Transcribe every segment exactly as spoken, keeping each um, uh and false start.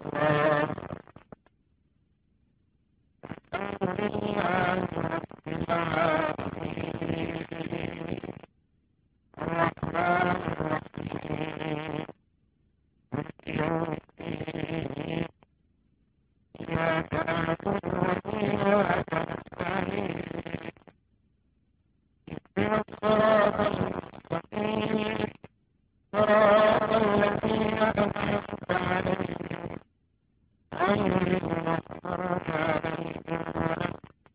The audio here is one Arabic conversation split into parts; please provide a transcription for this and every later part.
الله. الحمد لله رب العالمين، الرحمن الرحيم، مالك يوم الدين، إياك نعبد وإياك نستعين، اهدنا الصراط المستقيم، صراط الذين أنعمت عليهم غير المغضوب عليهم ولا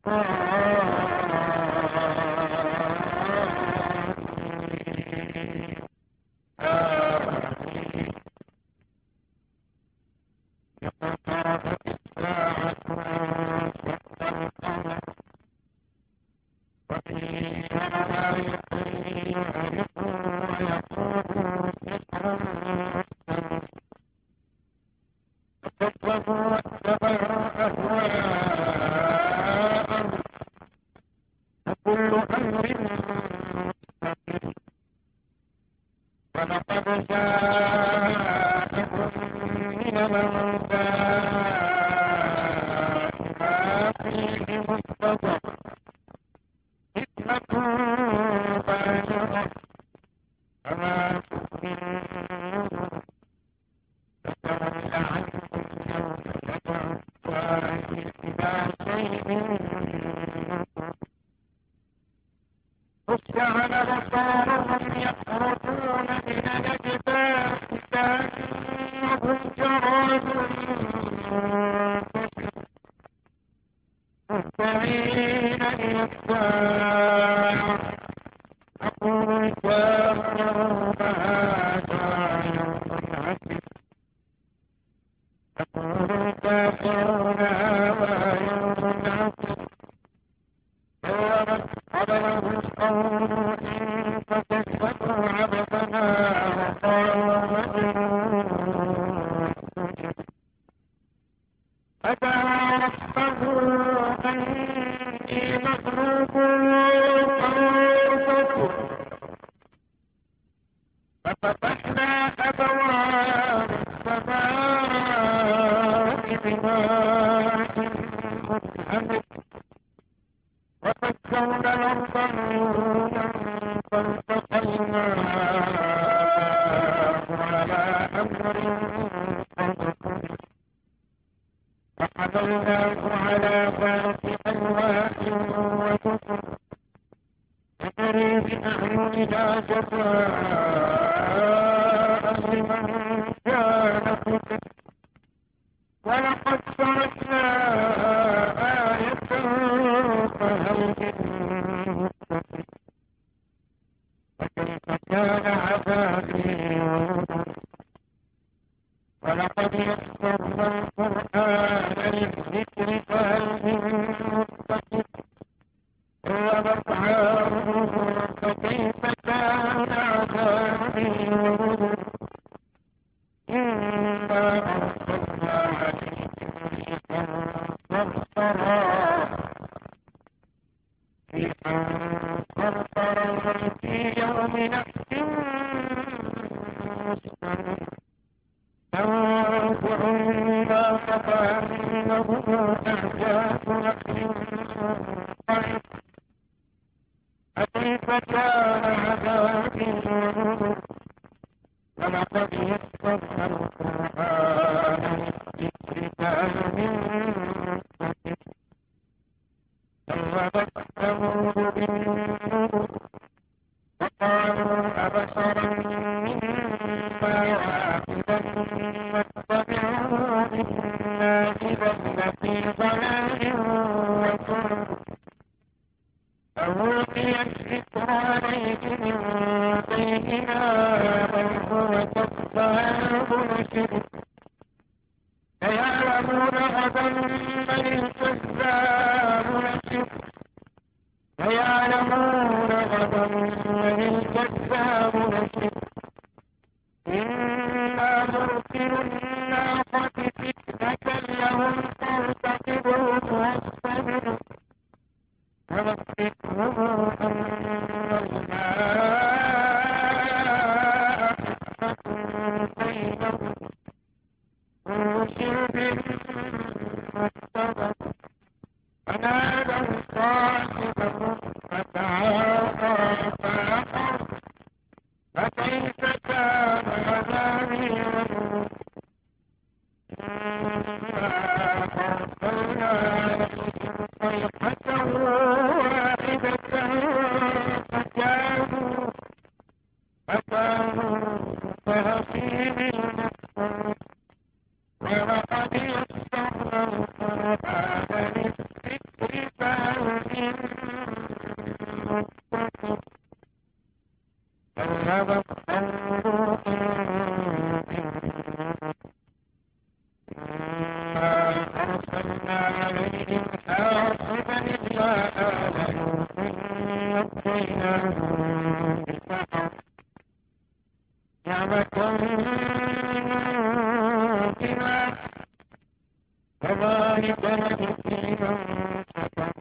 الضالين. آمين. اقتربت الساعة وانشق القمر وإن يروا آية يعرضوا ويقولوا سحر مستمر، فكذبوا واتبعوا أهواءهم، وكل أمر مستقر، ولقد جاءهم من الأنباء ما فيه مزدجر، حكمة بالغة فما تغني النذر، فتول عنهم يوم يدعو الداعي إلى شيء نكر، خشعل أبصارهم يخرجون من الأجداث كأنهم جراد منتشر، مهطعين إلى الساعة، يقول الكافرون هذا يوم عسر، يقول الكافرون هذا يوم عسر، كذبت قبلهم قوم إن فكذبوا عبدنا وقالوا مجنون ازدجر، فدعا ربه أني مغلوب فانتصر، ففتحنا أبواب السماء بماء منهمر، وفجرنا الأرض عيونا فالتقى الماء على أمر قد قدر، فحملناه على ذات ألواح ودسر، تجري بأعيننا جزاء لمن كان كفر، ولقد تركنا آية فهل من مدكر، فكيف كان عذابي ونذر، ولقد يسرنا القرآن للذكر فهل من مدكر، ومسعاه فكيف كان عذابي ونذر، إنا أرسلنا عليهم ريحا صرصرا، ريحا صرصرا في يوم نحس مستمر، تنزع الناس كأنهم أعجاز نخل منقعر، فكيف كان عذابي ونذر، ولقد يسرنا القرآن للذكر فهل من مدكر، كذبت ثمود بالنذر، وقالوا أبشرا منا واحدا نتبعه إنا إذا لفي ضلال وسعر، أوحي الذكر عليه من بيننا بل هو كذاب نشر، سيعلمون غدا من الكذاب نشر، سيعلمون غدا من الكذاب نشر، إنا مرسل الناقة فتنة لهم فارتقبهم واصطبروا، ونبئهم أن الماء قسمة بينهم، كل شرب محتضر فنادوا صاحبهم فتعاطى فعقر فكيف كان عذابي ونذر إنا أرسلنا عليهم صيحة واحدة فكانوا فكانوا كهشيم المحصول ولقد يسرنا القرآن للذكر فهل من مدكر كذبت ثمود إنا أرسلنا عليهم حاصبا إلا آل لوط نجيناهم بسحر نعمة بما كذلك نجزي من شكر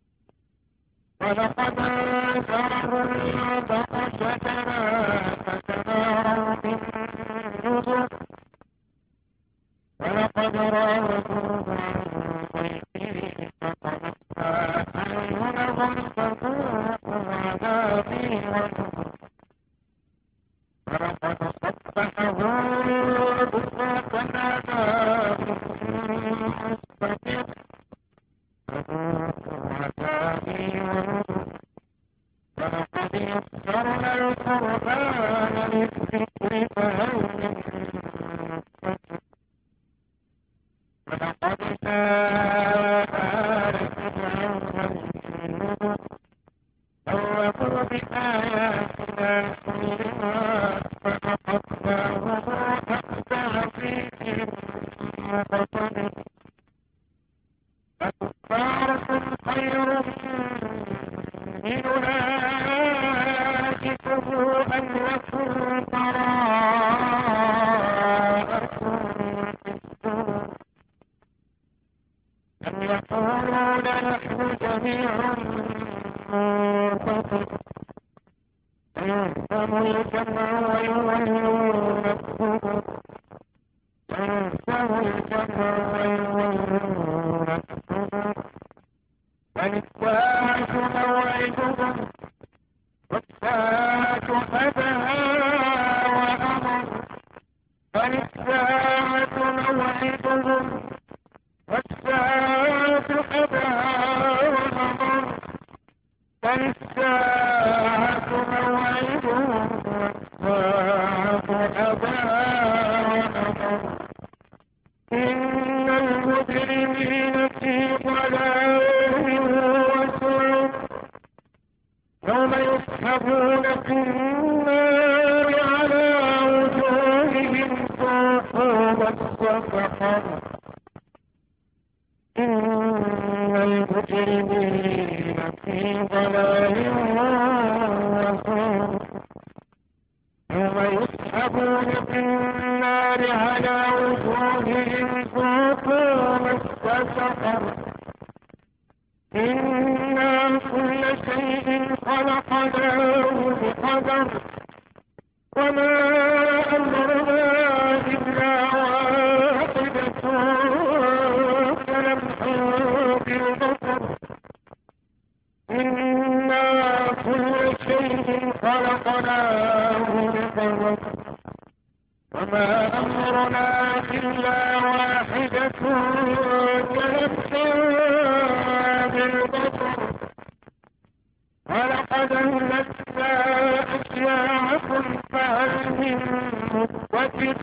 ولقد أنذرهم بطشتنا فتماروا بالنذر ولقد راودوه عن ضيفه فطمسنا أعينهم فذوقوا عذابي ونذر ولقد صبحهم بكرة عذاب مستقر فذوقوا عذابي ونذر ولقد يسرنا القرآن للذكر فهل من مدكر ولقد جاء آل فرعون النذر كذبوا بآياتنا كلها فأخذناهم أخذ عزيز مقتدر أكفاركم خير من أولئكم أم لكم براءة في الزبر أم يقولون نحن جميع منتصر سيهزم الجمع ويولون الدبر سيهزم الجمع ويولون الدبر بل الساعة موعدهم والساعة أدهى وأمر بل الساعة موعدهم والساعة أدهى وأمر بل الساعة موعدهم والساعة أدهى وأمر إن المجرمين في ضلال وسعر يوم يسحبون في النار على وجوههم ذوقوا مس سقر إن المجرمين في ضلال وسعر يوم يسحبون في النار على وجوههم ذوقوا مس سقر إنا كل شيء خلقناه بقدر وما أمرنا إلا واحدة كلمح بالبصر إنا كل شيء خلقناه بقدر وما أمرنا إلا واحدة كلمح بالبصر ولقد أهلكنا أشياعكم فهل من مدكر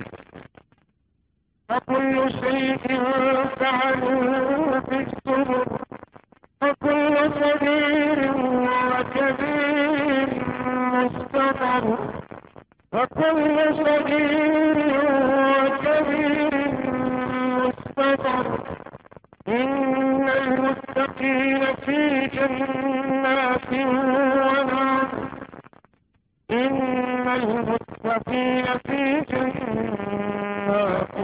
وكل شيء فعلوه في الزبر وكل صغير وكبير مستقر وكل صغير وكبير مستقر إن المتقين في جنات ونهر إن المتقين في جنات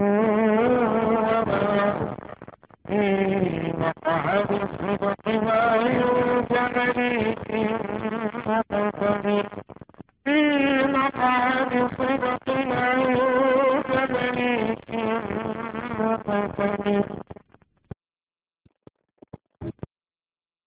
ونهر في مقعد صدق عند مليك مقتدر في مقعد صدق عند مليك مقتدر